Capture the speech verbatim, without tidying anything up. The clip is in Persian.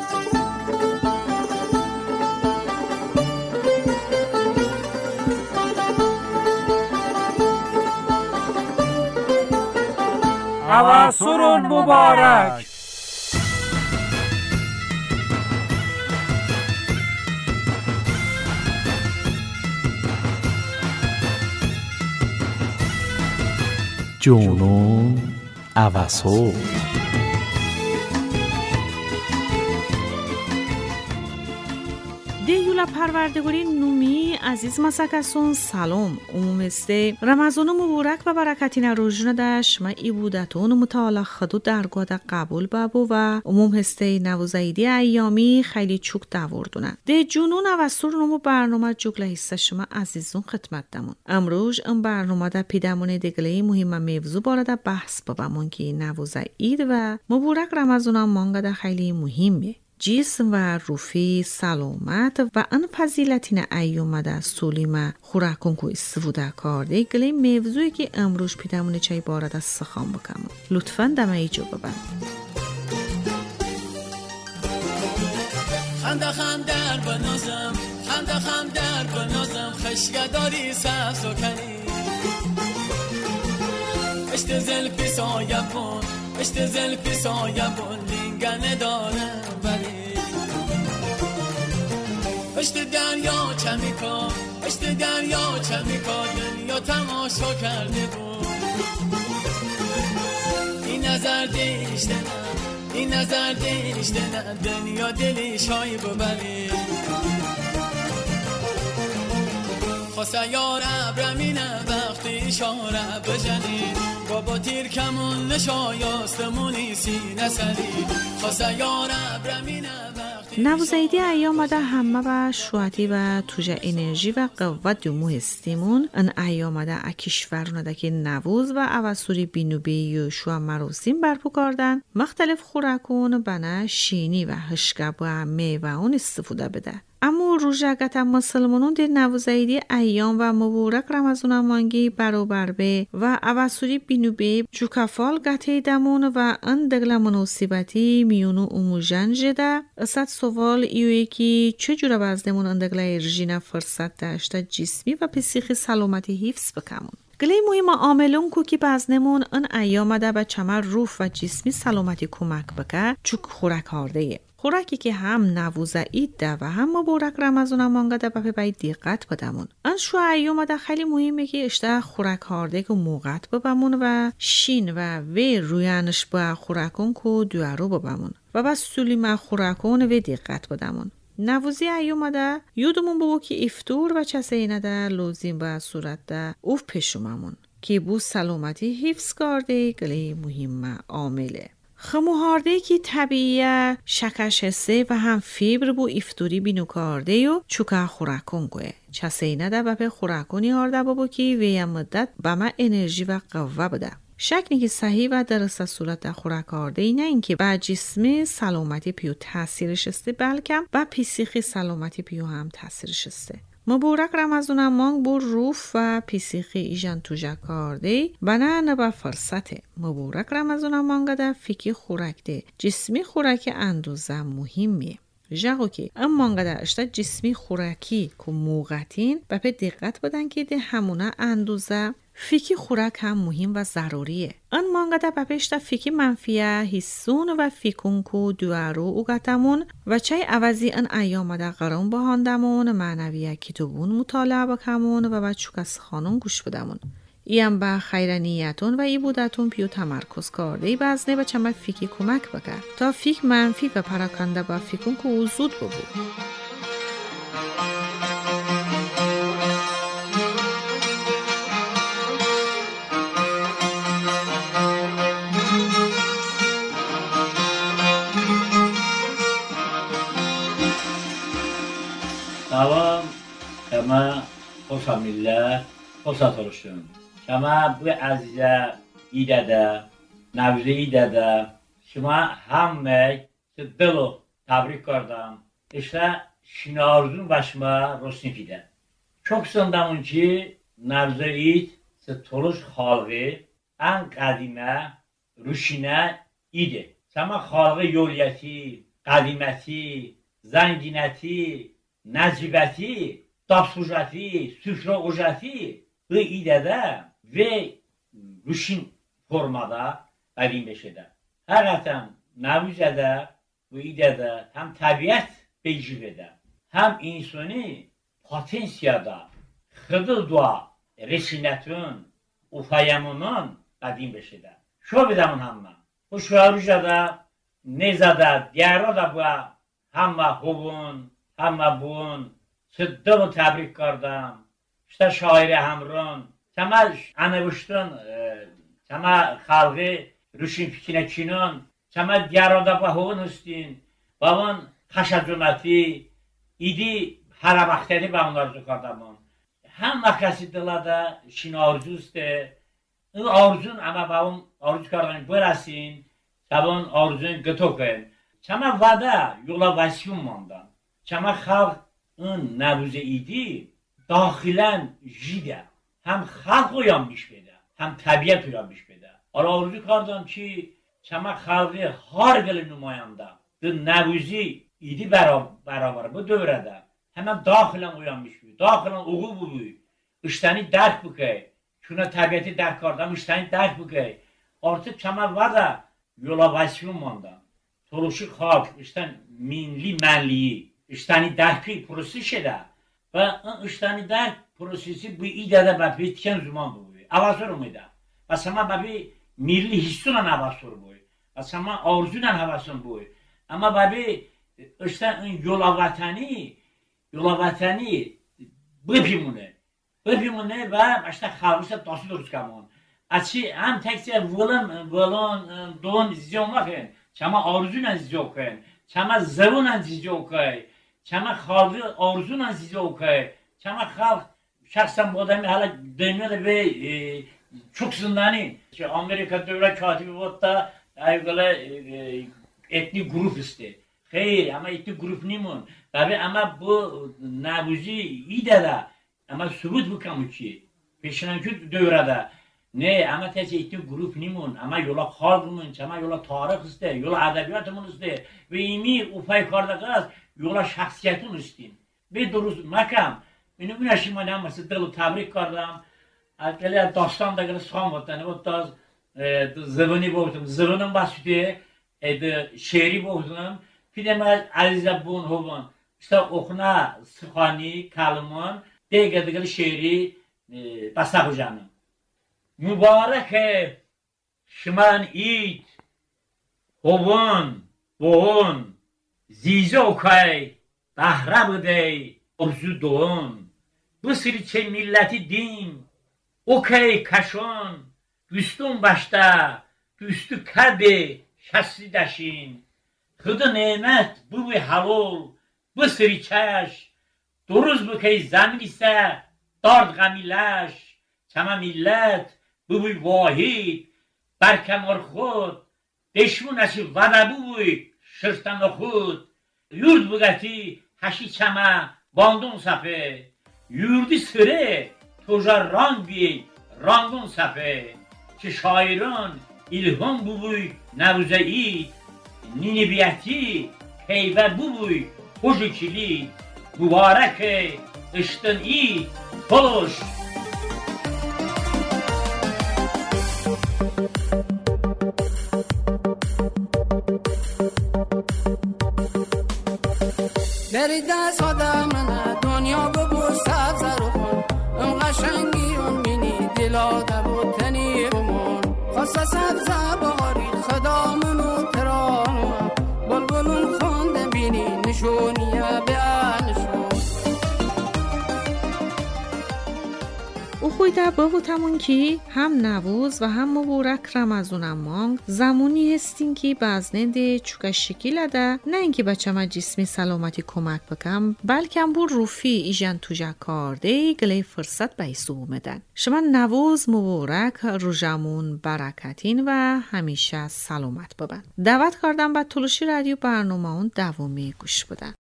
عواسر مبارک. جونون عواسر. دیولا پروردگاری نومی عزیز مسکسون سلام اومسته رمضان مبارک و برکتین روزنا داش ما ایبودتون متعال خدو درگاه قبول بابو و عموم هسته نوزایدی ایامی خیلی چوک داوردونه. دی جنون عواسر نمو برنامه جوگله هسته شما عزیزون خدمت دمون. امروز ام برنامه دا پیدامون دیگلی مهم موضوع بارد بحث بابمون که نوزاید و مبارک رمضان مانگا دا خیلی مهمه. جسم و روحی سلامت و ان فضیلتین ایام دا سولیما خوراکون کو استفاده کرده گلی موضوعی که امروز پیدامون چای بارد سخن بکنم. لطفاً دم ایجا ببند. خنده خندر بنازم خنده خندر بنازم خشگداری سبز و کنی اشت زلفی سایبون اشت زلفی سایبون لینگنه دارم بری اشت دریا چمیکا اشت دریا چمیکا دنیا تماشا کرده بود این نظر دیشته نه این نظر دیشته نه دنیا دلی شای ببری خواسته یار ابرمینه وقتی اشاره بجنی بابا تیر کمون نشایستمونی سینه سری خواسته یار ابرمینه نوزایدی ایام دا همه با شواتی و توجه انرژی و قوت دومو هستیمون ان ایام دا کشورونه دا که نوز و عواسوری بینوبی و شوا مراسم برپا کردن مختلف خوراکون بنا شینی و هشگب و میوه اون استفاده بده. اما روژگت مسلمانون در نوزایدی ایام و مبارک رمضان مانگی برابر به و عواسوری بینوبی جوکافال گته دمون و ان دگل مناسبتی میونو اموجن جده. اصد سوال ایوی که چجور بازدمون ان دگل ارژینا فرصت داشته جسمی و پسیخی سلامتی حفظ بکمون. گلی مهم عاملون کو که بازنمون ان ایام دا به چمر روح و جسمی سلامتی کمک بکه چوک خوراک هارده. خوراکی که هم نوزاید ده و هم مبارک رمضان مانگا ده بپی باید دقت بدمون. ان شو ایوم ده خیلی مهمه که اشته خوراک هارده که موقت ببمون و شین و وی رویانش با خوراکون که دوارو ببمون و بس سولیما خوراکون وی دقت بدمون. نوزی ایوم ده یودمون بگو که افتور و چسینه ده لوزیم و صورت ده اوف پیشوممون که بو سلامتی حفظ کرده گلی مهمه عامله. خموهارده که طبیعی شکش هسته و هم فیبر بو افتوری بینو کرده و چوکا خوراکون گوه. چسینه ده بپه خوراکونی هارده بابو که وی مدت با ما انرژی و قوه بده. شک نیکی صحیح و درست صورت ده خوراک هارده ای نه اینکه با جسم سلامتی پیو تاثیرش هسته بلکه با پیسیخی سلامتی پیو هم تاثیرش هسته. مبارک رمضان مانگ بر روح و پیسیخی ایجان توجه کرده بنا نبا فرصته. مبارک رمضان مانگ ده فیکی خوراک ده جسمی خوراک اندوزه مهمه. جاگو که ام مانگ ده اشتا جسمی خوراکی که موقتین با پی دقت بدن که ده همونه اندوزه فیکی خوراک هم مهم و ضروریه. ان مانگا دا بپشتا فیکی منفیه حسون و فیکون کو دوارو اوگتمون و چای عوضی ان ایام دا قرون بهاندمون معنویه کتابون مطالعه بکمون و بچوک از خانون گوش بدمون. ایم با خیرانیتون و ایبودتون پیو تمرکز کرده ای بزنه و چما فیکی کمک بکر تا فیک منفی و پراکنده با فیکون کو وزود ببود. سلام شما خوش millet خوش oturuşun. شما bu عزیزه ایده ده نوزه ایده ده شما همه دلو تبریک کردم. işte şinarzun başıma rosnifide. Çok sandım ki navze id se toluş halqı en qadime ruşine idi. Sama halqı yoliyeti قدیمتی، زنگینتی، نجیبتی، dapsujati, süfre ocati bu idədə ve rüşin formada qədim beşədə. Həqiqətən Nəvizədə bu idədə həm təbiət beycivedə, həm insani potensiyada xıdıl dua resinətün, ufayamunun qədim beşədə. Şo bidəmun həmmə. Bu şuarıcada nezada, diyarı da bu həmmə hubun, həmmə bun, sıddı bu təbrik qardam, işte şairi həmrun, təmə anıvışdın, təmə xalqı rüşin fikrinə kinun, təmə diyarı da bu hubun üstün, babın xaşacunati, idi hələ vaxtədi və onlarca qardamın. Həm məqəsiddilə də şin arzuzdur, arzun ama babam arzu kardani bırasin, sabun arzun gıtokun. Çama vada yola vasiyum mandan. Çama halkın nebuze idi, dahilen jide. Hem halk uyanmış bede, hem tabiat uyanmış bede. Ara arzu kardan ki, çama halkı har gelin numayanda. Dın nebuze idi beraber bu dövrede. Hemen dahilen uyanmış bede. Dahilen uğu bu bu. İşteni dert bükey. Şuna təbiəti dərk qardam, iştəni dərk bükey. Artıq kəmər var da yola vasiyum manda. Toluşu xalq, iştən minli mənliyi, iştəni dərki proses edə. Və iştəni dərk prosesi bu idədə və bitkən zaman bu. Avasır mı edə? Və səma bəbi milli hissunan avasır bu. Və səma arzunan havasın bu. Amma bəbi iştən yola vətəni, yola vətəni bıpimunu. Böpümünü və başta xalqısa dostu duruz kamon. Açı hem tekçe vılın, vılın, doğun zizyon bakın. Çama arzuyla zizyon okuyun. Çama zıvınla zizyon okuyun. Çama xalqı arzuyla zizyon okuyun. Çama xalq, şəxsən bu adamı hala dünyada ve e, çok zindani. Amerika dövlət katibi volt da ayıqlı e, etnik grup isti. Xeyr, ama etnik grup nimun. Tabi ama bu nabuzi idədə ama sübut bu kamu ki, peşinenki dövrədə, ne, ama təcə etdi grup nimun, ama yola xalqımın, ama yola tarix istə, yola ədəbiyyatımın istə, ve imi ufay qardaqaz, yola şəxsiyyətin istəyim. Ve duruz makam, benim güneşim anamması dılı təbrik qardam, gələ dastan da gələ sıxan vatani, o da zıvını boğdum, zıvının basüdü, şeiri boğdum, fideməz Əzizə bun hubun, işte oxuna sıxani, kalımın, دیگر دیگر شعری بسته بجانم مبارک شمن اید هون بون زیزه اوکای بهره بوده ارزو دون بسری چه ملتی دین اوکای کشون دوستون باشتا دوستو کرده شستی داشین خود نعمت بوی حلال بسری چش درست بکی زمین ise دارد غمیلش چما ملت بوی واحد برکمار خود دشمونشی وده بوی شرطن خود yurt bugati haşi çama bandon safe yurdi sıre toja rangi rangon safe ki şairan ilham bubuy nevzei ninibiyeti peyve bubuy hocu kilit mübarek ıştın iyi toloş. Deride sadamına dünya bu sabzar kul ım qaşangi on mini dilada bu tani umon khassa sabza bari khadamın utran bulbulun khonde bini nishoniya bean او خویده بابوتمون که هم نووز و هم مبارک رمزون امانگ زمانی هستین که بازنده چوکا شکیل ده نه اینکه بچه ما جسمی سلامتی کمک بکم بلکه هم بور روفی ایجان توجه کارده گلی فرصت به ایسو اومدن شما نووز مبارک روژمون برکتین و همیشه سلامت ببن دعوت کردم به تلوشی رادیو برنامه اون دوامی گوش بدن